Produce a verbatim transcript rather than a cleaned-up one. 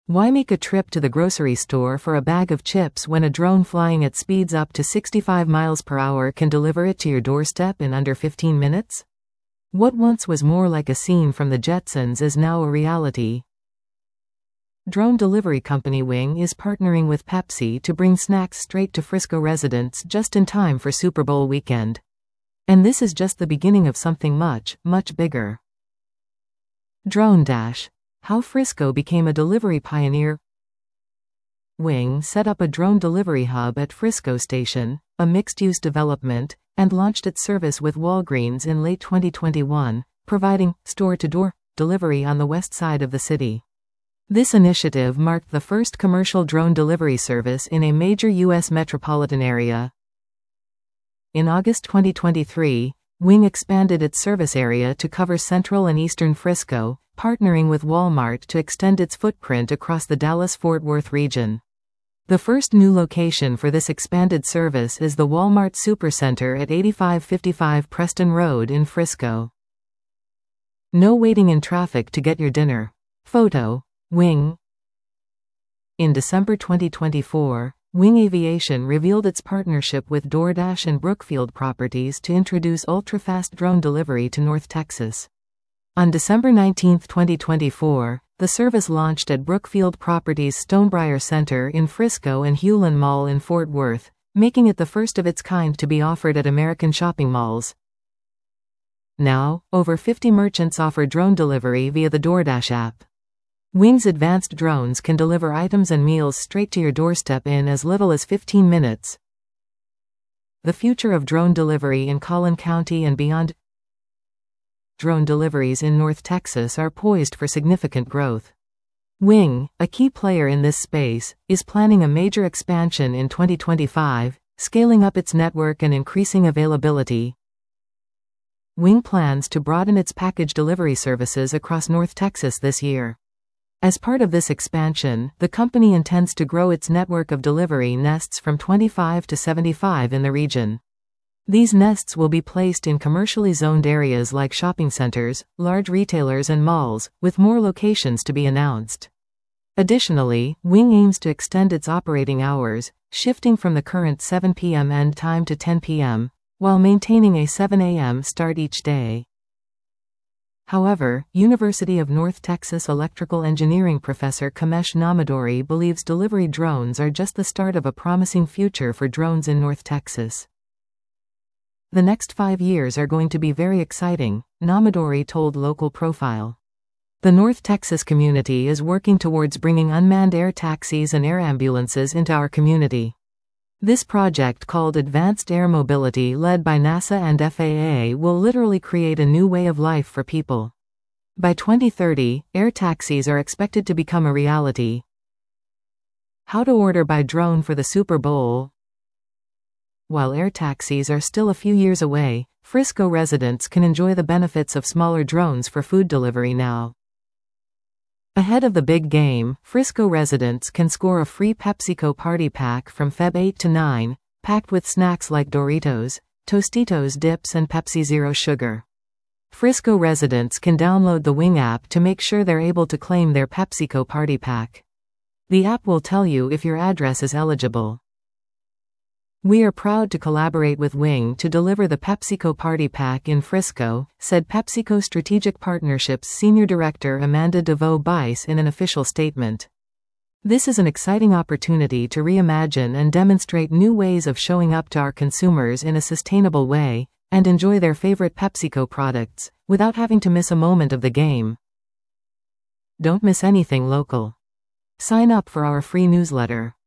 Why make a trip to the grocery store for a bag of chips when a drone flying at speeds up to sixty-five miles per hour can deliver it to your doorstep in under fifteen minutes? What once was more like a scene from the Jetsons is now a reality. Drone delivery company Wing is partnering with Pepsi to bring snacks straight to Frisco residents just in time for Super Bowl weekend. And this is just the beginning of something much, much bigger. Drone Dash. How Frisco became a delivery pioneer. Wing set up a drone delivery hub at Frisco Station, a mixed-use development, and launched its service with Walgreens in late twenty twenty-one, providing store-to-door delivery on the west side of the city. This initiative marked the first commercial drone delivery service in a major U S metropolitan area. In August twenty twenty-three, Wing expanded its service area to cover central and eastern Frisco, partnering with Walmart to extend its footprint across the Dallas-Fort Worth region. The first new location for this expanded service is the Walmart Supercenter at eighty-five fifty-five Preston Road in Frisco. No waiting in traffic to get your dinner. Photo. Wing. In December twenty twenty-four, Wing Aviation revealed its partnership with DoorDash and Brookfield Properties to introduce ultra-fast drone delivery to North Texas. On December nineteenth twenty twenty-four, the service launched at Brookfield Properties Stonebriar Center in Frisco and Hulen Mall in Fort Worth, making it the first of its kind to be offered at American shopping malls. Now, over fifty merchants offer drone delivery via the DoorDash app. Wing's advanced drones can deliver items and meals straight to your doorstep in as little as fifteen minutes. The future of drone delivery in Collin County and beyond. Drone deliveries in North Texas are poised for significant growth. Wing, a key player in this space, is planning a major expansion in twenty twenty-five, scaling up its network and increasing availability. Wing plans to broaden its package delivery services across North Texas this year. As part of this expansion, the company intends to grow its network of delivery nests from twenty-five to seventy-five in the region. These nests will be placed in commercially zoned areas like shopping centers, large retailers and malls, with more locations to be announced. Additionally, Wing aims to extend its operating hours, shifting from the current seven p m end time to ten p m, while maintaining a seven a m start each day. However, University of North Texas electrical engineering professor Kamesh Namadori believes delivery drones are just the start of a promising future for drones in North Texas. The next five years are going to be very exciting, Namadori told Local Profile. The North Texas community is working towards bringing unmanned air taxis and air ambulances into our community. This project, called Advanced Air Mobility, led by NASA and F A A, will literally create a new way of life for people. By twenty thirty, air taxis are expected to become a reality. How to order by drone for the Super Bowl. While air taxis are still a few years away, Frisco residents can enjoy the benefits of smaller drones for food delivery now. Ahead of the big game, Frisco residents can score a free PepsiCo party pack from February eighth to ninth, packed with snacks like Doritos, Tostitos dips and Pepsi Zero Sugar. Frisco residents can download the Wing app to make sure they're able to claim their PepsiCo party pack. The app will tell you if your address is eligible. We are proud to collaborate with Wing to deliver the PepsiCo Party Pack in Frisco, said PepsiCo Strategic Partnerships Senior Director Amanda DeVoe-Bice in an official statement. This is an exciting opportunity to reimagine and demonstrate new ways of showing up to our consumers in a sustainable way, and enjoy their favorite PepsiCo products, without having to miss a moment of the game. Don't miss anything local. Sign up for our free newsletter.